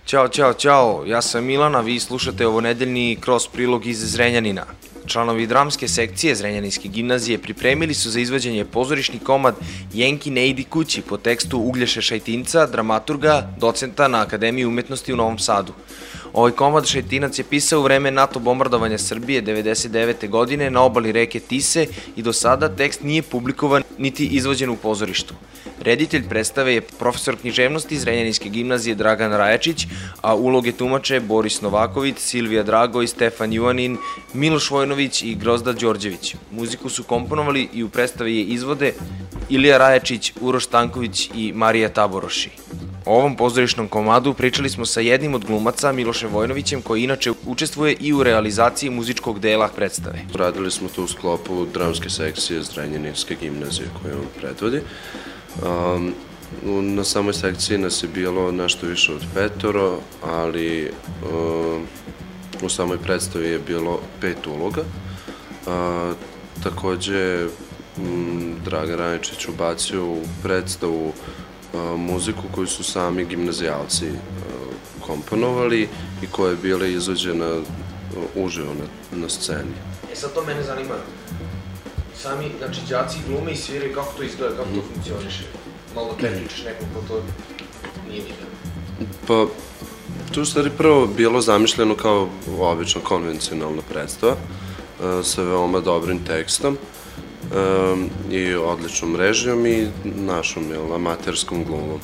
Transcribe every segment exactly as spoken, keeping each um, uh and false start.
Ćao, čao, čao, ja sam Milana, vi slušate ovonedeljni kroz prilog iz Zrenjanina. Članovi dramske sekcije Zrenjaninske gimnazije pripremili su za izvođenje pozorišni komad Jenki ne idi kući po tekstu Uglješe Šajtinca, dramaturga, docenta na Akademiji umetnosti u Novom Sadu. Ovaj komad Šajtinac je pisao u vreme NATO bombardovanja Srbije devedeset devete godine na obali reke Tise i do sada tekst nije publikovan niti izvođen u pozorištu. Reditelj predstave je profesor književnosti Zrenjaninske gimnazije Dragan Rajačić, a uloge tumače Boris Novaković, Silvija Dragoj, Stefan Juanin, Miloš Vojnović i Grozda Đorđević. Muziku su komponovali i u predstavi je izvode Ilija Rajačić, Uroš Stanković i Marija Taboroši. O ovom pozorišnom komadu pričali smo sa jednim od glumaca, Milošem Vojnovićem, koji inače učestvuje i u realizaciji muzičkog dela predstave. Radili smo to u sklopu dramske sekcije Zrenjaninske gimnazije koju on predvodi. Um, na samoj sekciji nas je bilo nešto više od petoro, ali um, u samoj predstavi je bilo pet uloga. Uh, takođe, um, Dragan Rajačić ubacio u predstavu uh, muziku koju su sami gimnazijalci uh, komponovali i koja je bila izvođena uh, uživo na, na sceni. E sad to mene zanima. Sami, znači, đaci glume i sviraju, kako to izgleda, kako to funkcioniše? Malo da pričaš nekom ko to nije vidio. Pa, to je u stvari prvo bilo zamišljeno kao obična konvencionalna predstava sa veoma dobrim tekstom i odličnom režijom i našom amaterskom glumom,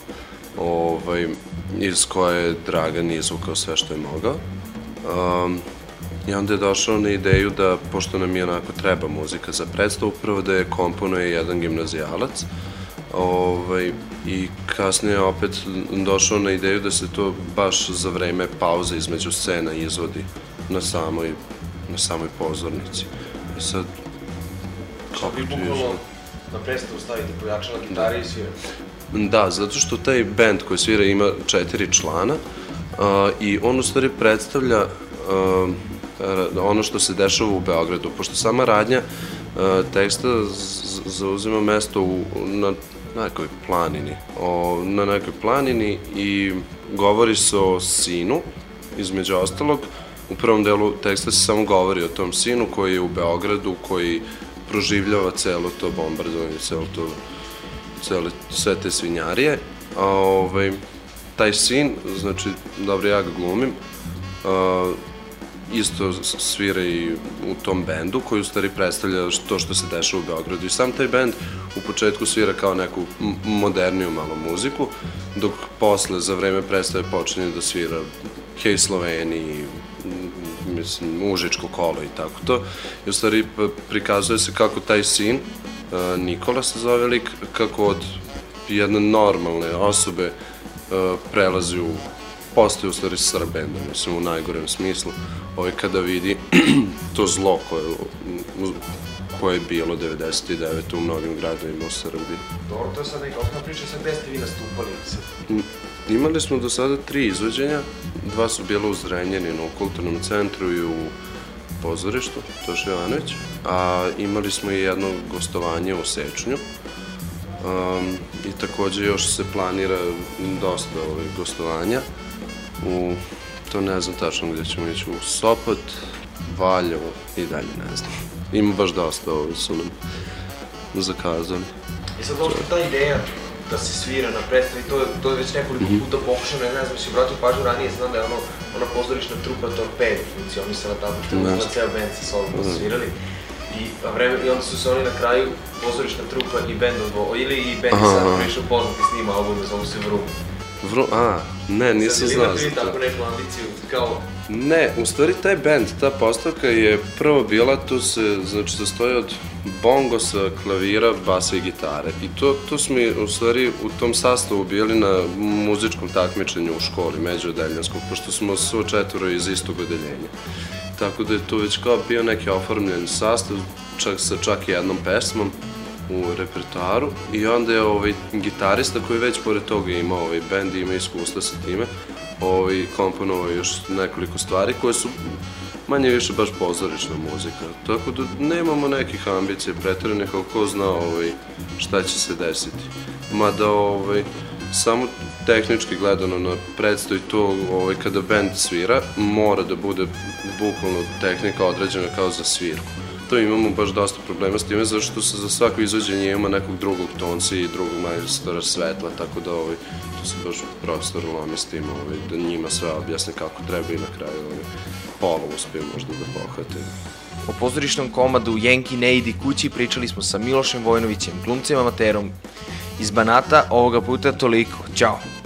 iz koje je Dragan izvukao sve što je mogao. I onda je došao na ideju da, pošto nam je onako treba muzika za predstavu, prvo da je komponuje jedan gimnazijalac i kasnije je opet došao na ideju da se to baš za vreme pauze između scena izvodi na samoj pozornici. I sad, kako ti je? Bukvalno na predstavu stavite pojačala gitare i svira? Da, zato što taj bend koji svira ima četiri člana i on u stvari predstavlja ono što se dešava u Beogradu, pošto sama radnja teksta zauzima mesto na nekoj planini, na nekoj planini i govori se o sinu, između ostalog. U prvom delu teksta se samo govori o tom sinu koji je u Beogradu, koji proživljava celo to bombardovanje, sve te svinjarije. Taj sin, znači, dobro, ja ga glumim, isto svira i u tom bendu koji u stvari predstavlja to što se dešava u Beogradu. I sam taj bend u početku svira kao neku moderniju malo muziku, dok posle, za vreme predstave, počinje da svira Hej Sloveniji, mislim, Užičko kolo i tako to. I u stvari prikazuje se kako taj sin, Nikola se zove lik, kako od jedne normalne osobe prelazi u postoji u stvari Srbenda, mislim, u najgorem smislu, kada vidi to zlo koje je bilo devedeset devete u mnogim gradovima u Srbiji. Dobro, to je sad neka osnovna priča, sad gde ste vi nastupali? Imali smo do sada tri izvođenja, dva su bila u Zrenjaninu, u Kulturnom centru i u pozorištu, Toša Jovanović, a imali smo i jedno gostovanje u Sečnju i takođe još se planira dosta gostovanja. To ne znam tačno gde ćemo ići, u Sopot, Valjevo i dalje ne znam. Ima baš dosta, ovo su nam zakazali. I sad ovo ta ideja da se svira na predstavi, to je već nekoliko puta pokušano, ne znam, si obratio pažnju ranije, znam da je ona pozorišna trupa Torpedo funkcionisala tako, što je uvijek ceo band sa sobom svirali. I onda su se oni na kraju, pozorišna trupa i band odvojili i band je sad prišao poznati s njima album, zovu se Vrum. Vrum, a, ne, nisam znao za to. Sad imate vi tako neku ambiciju, kao... Ne, u stvari taj band, ta postavka je prvo bila, tu se, znači, sastoji od bongosa, klavira, basa i gitare. I to smo u stvari u tom sastavu bili na muzičkom takmičenju u školi, međuodeljanskog, pošto smo svo četvoro iz istog odeljenja. Tako da je to već kao bio neki oformljen sastav, čak sa čak jednom pesmom u repertoaru. I onda je ovaj gitarista koji već pored toga ima ovaj bend i ima iskustva sa time, komponovao još nekoliko stvari koje su manje više baš pozorišna muzika. Tako da nemamo nekih ambicija pretjeranih, ali ko zna šta će se desiti. Mada samo tehnički gledano na predstavi to, ovaj, kada band svira, mora da bude bukvalno tehnika određena kao za svirku. To imamo baš dosta problema s time, zato što se za svako izvođenje ima nekog drugog tonca i drugog majstora svetla, tako da ovaj, to se baš profesor lomi s tim, ovaj, da njima sve objasne kako treba i na kraju ovaj, pola uspije možda da pohvate. O pozorišnom komadu Jenki ne idi kući pričali smo sa Milošem Vojnovićem, glumcem amaterom iz Banata, ovoga puta toliko. Ćao!